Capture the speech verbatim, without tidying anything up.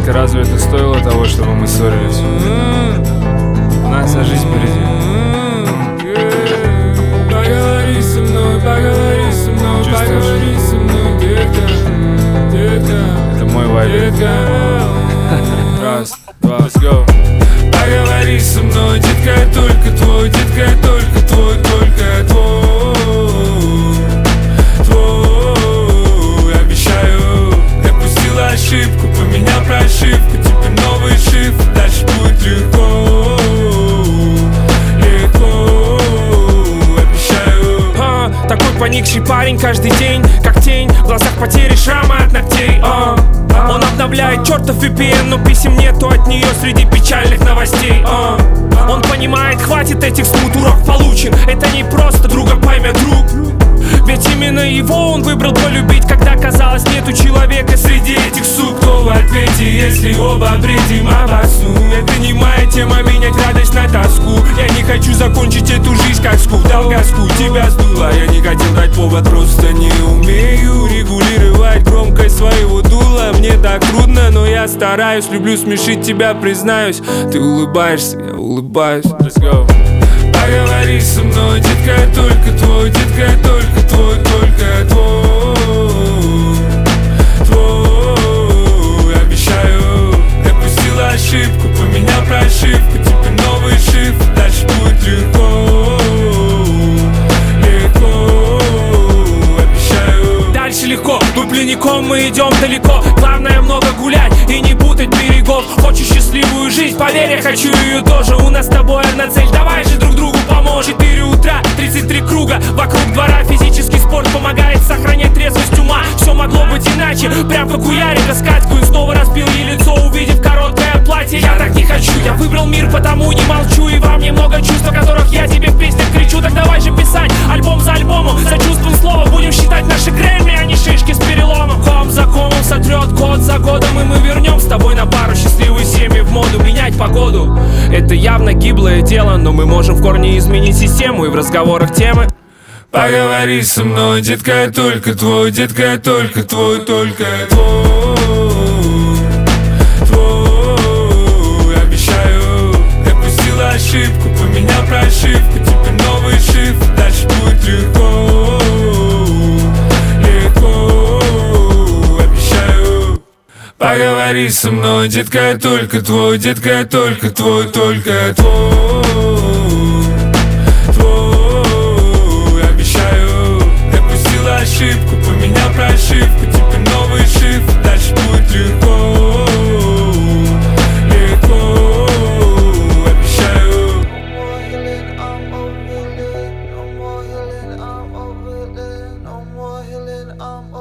детка, разве это стоило того, чтобы мы ссорились? У нас вся жизнь впереди. Поговори со мной, поговори со мной, поговори со мной, детка, детка. Это мой вайб. Детка. Раз, два, let's go. Поговори со мной, детка, я только твой, детка, я только твой, только я твой, твой. Обещаю, допустила ошибку, поменял прошивку, теперь новый шифр, дальше будет легко, легко. Обещаю. а, Такой поникший парень каждый день, как тень, в глазах потери, шрамы от ногтей. а. Он обновляет чертов ви пи эн, но писем нету от нее среди печальных новостей. а. Он понимает, хватит этих смут, урок получен. Это не просто друга поймет друг. Ведь именно его он выбрал полюбить, когда казалось нету человека среди этих сук. Кто в ответе, если оба бредим обо сну? Это не моя тема, менять радость на тоску. Я не хочу закончить эту жизнь как скуп, долгоску. Тебя сдуло, я не хотел дать повод, просто не умею регулировать громкость своего дула. Мне так трудно, но я стараюсь, люблю смешить тебя, признаюсь. Ты улыбаешься, я улыбаюсь. Let's go. Поговори со мной, детка, я только твой, детка, я только твой, только я твой, твой. Обещаю, допустила ошибку, поменял прошивку, теперь новый шифр, дальше будет легко, легко. Обещаю. Дальше легко, дубленником мы идем далеко. Главное много гулять и не путать берегов. Хочешь счастливую жизнь, поверь, я хочу ее тоже. У нас с тобой одна цель, давай же друг другу поможем. Четыре утра, тридцать три круга вокруг двора. Физический спорт помогает сохранять трезвость ума. Все могло быть иначе, прям как у Ярика с Катькой. Снова разбил ей лицо, увидев короткое платье. Я так не хочу, я выбрал мир, потому не молчу. И во мне много чувств, о которых я тебе в песнях кричу. Так давай же писать альбом за альбомом, за чувством слова. Будем считать наши Грэмми, а не шишки с переломом. Ком за комом сотрет год за годом, и мы вернем с тобой на пару счастливые семьи в моду. Менять погоду, это явно гиблое дело, но мы можем в корне изменить систему и в разговорах темы. Поговори со мной, детка, я только твой, детка, я только твой, только я твой, твой. Обещаю, допустила ошибку, поменял прошивку, теперь новый шифр, дальше будет легко, легко. Обещаю. Поговори со мной, детка, я только твой, детка, я только твой, только я твой, твой. Обещаю, допустила ошибку, поменял прошивку, теперь новый шифр, дальше будет легко, легко. Обещаю. I'm over it, no more healing, I'm over it, no more healing, I'm over it.